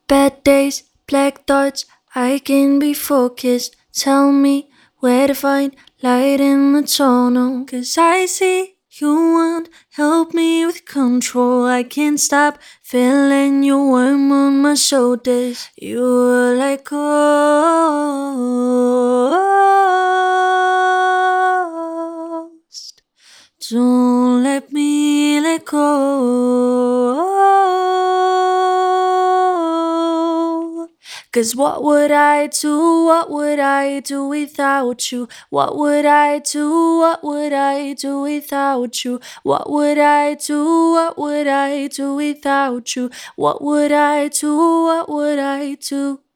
Bad days, black thoughts, I can be focused. Tell me where to find light in the tunnel. 'Cause I see you won't help me with control. I can't stop feeling your warmth on my shoulders. You were like ghost. Don't let me let go. 'Cause what would I do, what would I do without you? What would I do, what would I do without you? What would I do, what would I do without you? What would I do, what would I do?